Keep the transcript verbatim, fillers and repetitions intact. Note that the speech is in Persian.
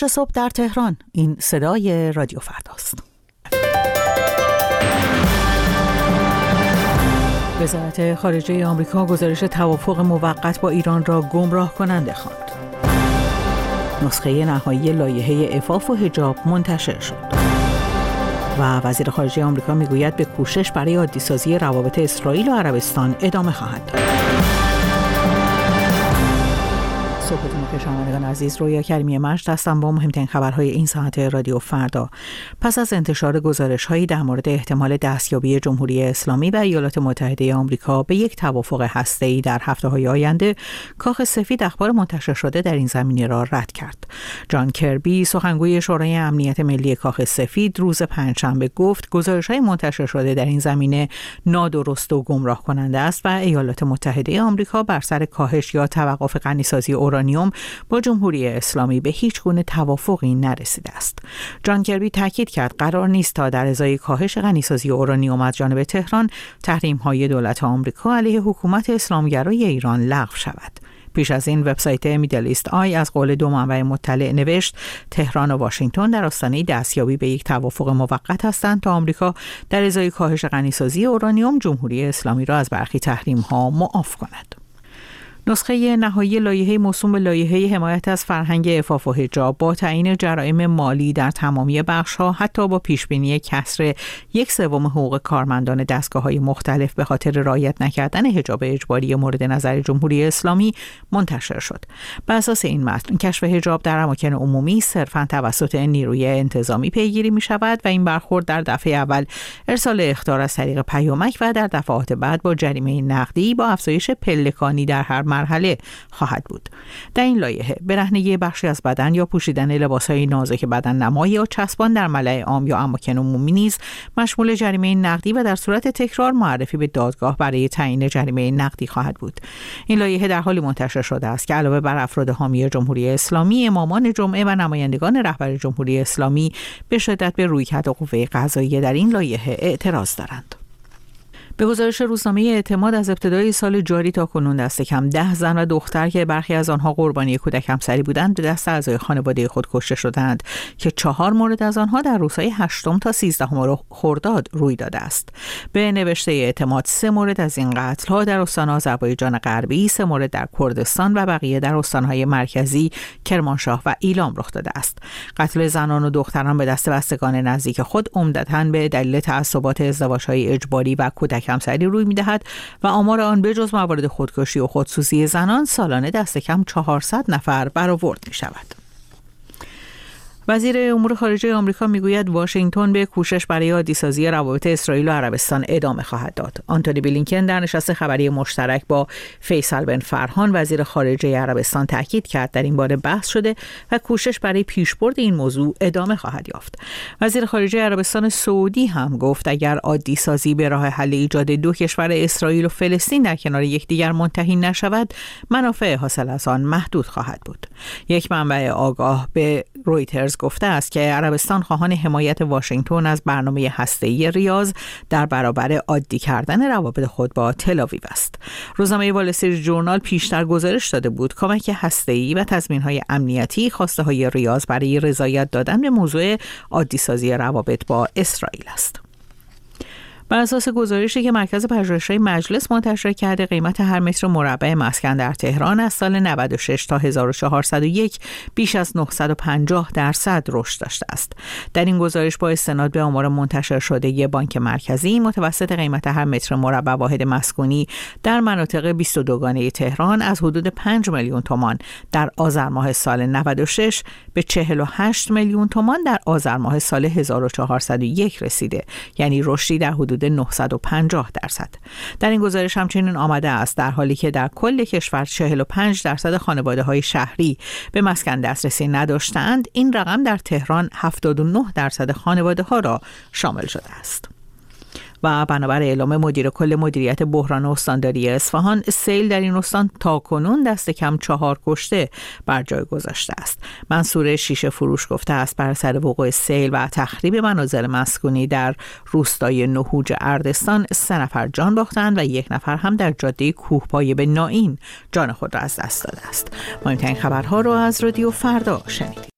صبح در تهران. این صدای رادیو فرداست. وزارت خارجه آمریکا گزارش توافق موقت با ایران را گمراه کننده خواند. نسخه نهایی لایحه عفاف و حجاب منتشر شد. و وزیر خارجه آمریکا میگوید به کوشش برای عادی‌سازی روابط اسرائیل و عربستان ادامه خواهد داد. صبحتون بخیر شنوندگان عزیز، رویا کریمی مجد هستم با مهمترین خبرهای این ساعت رادیو فردا. پس از انتشار گزارش‌هایی در مورد احتمال دستیابی جمهوری اسلامی و ایالات متحده آمریکا به یک توافق هسته‌ای در هفته‌های آینده، کاخ سفید اخبار منتشر شده در این زمینه را رد کرد. جان کربی، سخنگوی شورای امنیت ملی کاخ سفید، روز پنجشنبه گفت گزارش‌های منتشر شده در این زمینه نادرست و گمراه کننده است و ایالات متحده آمریکا بر سر کاهش یا توقف غنیسازی اورانیوم با جمهوری اسلامی به هیچ گونه توافقی نرسیده است. جان کربی تاکید کرد قرار نیست تا در ازای کاهش غنیسازی اورانیوم از جانب تهران تحریم‌های دولت آمریکا علیه حکومت اسلامگرای ایران لغو شود. پیش از این وبسایت میدل ایست آی از قول دو منبع مطلع نوشت تهران و واشنگتن در آستانه دستیابی به یک توافق موقت هستند تا آمریکا در ازای کاهش غنیسازی اورانیوم جمهوری اسلامی را از برخی تحریم‌ها معاف کند. نسخه نهایی لایحه موسوم به لایحه حمایت از فرهنگ عفاف و حجاب با تعیین جرائم مالی در تمامی بخش‌ها، حتی با پیشبینی کسر یک سوم حقوق کارمندان دستگاه‌های مختلف به خاطر رعایت نکردن حجاب اجباری مورد نظر جمهوری اسلامی، منتشر شد. بر اساس این متن کشف حجاب در اماکن عمومی صرفاً توسط نیروی انتظامی پیگیری می‌شود و این برخورد در دفعه اول ارسال اخطار از طریق پیامک و در دفعات بعد با جریمه نقدی با افزایش پلکانی در هر مرحله خواهد بود. در این لایحه برهنگی بخشی از بدن یا پوشیدن لباس‌های نازک بدن نمایی یا چسبان در ملأ عام یا اماکن عمومی نیز مشمول جریمه نقدی و در صورت تکرار معرفی به دادگاه برای تعیین جریمه نقدی خواهد بود. این لایحه در حالی منتشر شده است که علاوه بر افراد حامی جمهوری اسلامی، امامان جمعه و نمایندگان رهبر جمهوری اسلامی به شدت به رویکرد قوه قضاییه در این لایحه اعتراض دارند. به گزارش روزنامه اعتماد از ابتدای سال جاری تا کنون دست کم ده زن و دختر که برخی از آنها قربانی کودک همسری بودند به دست اعضای خانواده خود کشته شدند که چهار مورد از آنها در روزهای هشتم تا سیزدهم خرداد روی داده است. به نوشته اعتماد سه مورد از این قتل‌ها در استان آذربایجان غربی، سه مورد در کردستان و بقیه در استان‌های مرکزی، کرمانشاه و ایلام رخ داده است. قتل زنان و دختران به دست بستگان نزدیک خود عمدتاً به دلیل تعصبات ازدواج‌های اجباری و کودک همسری روی می‌دهد و آمار آن به جز موارد خودکشی و خودسوزی زنان سالانه دست کم چهارصد نفر برآورد می‌شود. وزیر امور خارجه آمریکا میگوید واشنگتن به کوشش برای عادی‌سازی روابط اسرائیل و عربستان ادامه خواهد داد. آنتونی بلینکن در نشست خبری مشترک با فیصل بن فرهان وزیر خارجه عربستان تاکید کرد در این باره بحث شده و کوشش برای پیشبرد این موضوع ادامه خواهد یافت. وزیر خارجه عربستان سعودی هم گفت اگر عادی‌سازی به راه حل ایجاد دو کشور اسرائیل و فلسطین در کنار یکدیگر منتهی نشود، منافع حاصل از آن محدود خواهد بود. یک منبع آگاه به رویترز گفته است که عربستان خواهان حمایت واشنگتن از برنامه هسته‌ای ریاض در برابر عادی کردن روابط خود با تل‌آویو است. روزنامه وال استریت ژورنال پیشتر گزارش داده بود کمک هسته‌ای و تضمین‌های امنیتی خواسته‌های ریاض برای رضایت دادن به موضوع عادی‌سازی روابط با اسرائیل است. بر اساس گزارشی که مرکز پژوهش‌های مجلس منتشر کرده، قیمت هر متر مربع مسکن در تهران از سال نود و شش تا هزار و چهارصد و یک بیش از نهصد و پنجاه درصد رشد داشته است. در این گزارش با استناد به آمار منتشر شده بانک مرکزی، متوسط قیمت هر متر مربع واحد مسکونی در مناطق بیست و دوگانه تهران از حدود پنج میلیون تومان در آذر ماه سال نود و شش به چهل و هشت میلیون تومان در آذر ماه سال هزار و چهارصد و یک رسیده، یعنی رشدی در حدود نهصد و پنجاه درصد. در این گزارش همچنین آمده است در حالی که در کل کشور چهل و پنج درصد خانواده‌های شهری به مسکن دسترسی نداشتند، این رقم در تهران هفتاد و نه درصد خانواده‌ها را شامل شده است. و بنابر اعلام مدیر کل مدیریت بحران استانداری اصفهان، سیل در این استان تاکنون دست کم چهار کشته بر جای گذاشته است. منصور شیشه فروش گفته است بر اثر وقوع سیل و تخریب منازل مسکونی در روستای نهوج اردستان سه نفر جان باختند و یک نفر هم در جاده کوهپایه به نائین جان خود را از دست داده است. مهمترین خبرها را از رادیو فردا شنیدید.